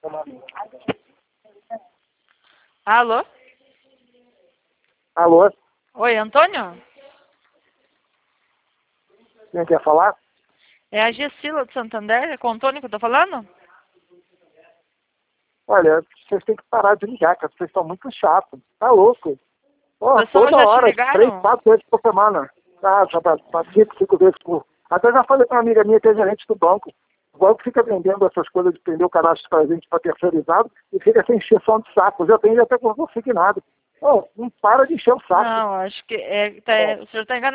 Alô? Alô? Oi, Antônio? Quem quer falar? É a Gessila do Santander? É com o Antônio que eu tô falando? Olha, vocês têm que parar de ligar, cara. Vocês estão muito chatos. Tá louco? Pô, O pessoal toda já te hora, 3, ligaram? 4 vezes por semana. Ah, já tá 5 vezes por... Até já falei pra uma amiga minha que é gerente do banco. O banco fica vendendo essas coisas de prender o cadastro pra gente para terceirizado e fica sem encheção de saco. Eu já tenho até consignado. Pô, não para de encher o saco. Não, acho que o senhor está enganado.